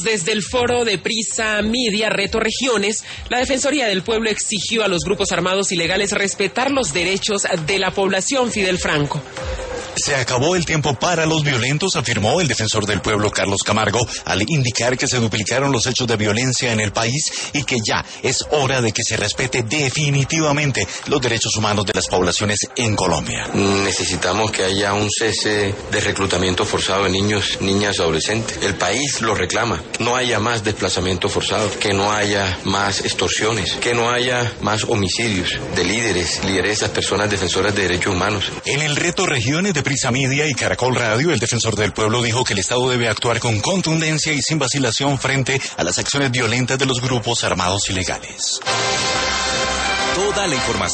Desde el foro de Prisa Media Reto Regiones, la Defensoría del Pueblo exigió a los grupos armados ilegales respetar los derechos de la población. Fidel Franco. Se acabó el tiempo para los violentos, afirmó el defensor del pueblo Carlos Camargo, al indicar que se duplicaron los hechos de violencia en el país y que ya es hora de que se respete definitivamente los derechos humanos de las poblaciones en Colombia. Necesitamos que haya un cese de reclutamiento forzado de niños, niñas, adolescentes. El país lo reclama. No haya más desplazamiento forzado, que no haya más extorsiones, que no haya más homicidios de líderes, lideresas, personas defensoras de derechos humanos. En el Reto Regiones de Prisa Media y Caracol Radio, el defensor del pueblo dijo que el Estado debe actuar con contundencia y sin vacilación frente a las acciones violentas de los grupos armados ilegales. Toda la información